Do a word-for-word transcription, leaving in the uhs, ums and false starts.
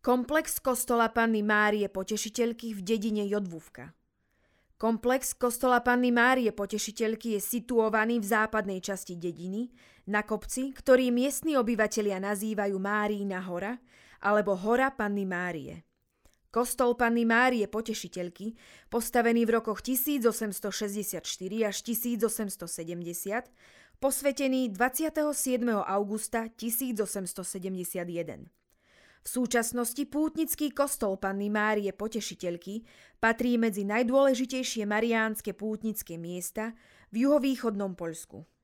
Komplex kostola Panny Márie Potešiteľky v dedine Jodvúvka. Komplex kostola Panny Márie Potešiteľky je situovaný v západnej časti dediny, na kopci, ktorý miestni obyvatelia nazývajú Máriina hora alebo Hora Panny Márie. Kostol Panny Márie Potešiteľky, postavený v rokoch tisícosemstošesťdesiatštyri až tisícosemstosedemdesiat, posvetený dvadsiateho siedmeho augusta tisícosemstosedemdesiatjeden. V súčasnosti pútnický kostol Panny Márie Potešiteľky patrí medzi najdôležitejšie mariánske pútnické miesta v juhovýchodnom Poľsku.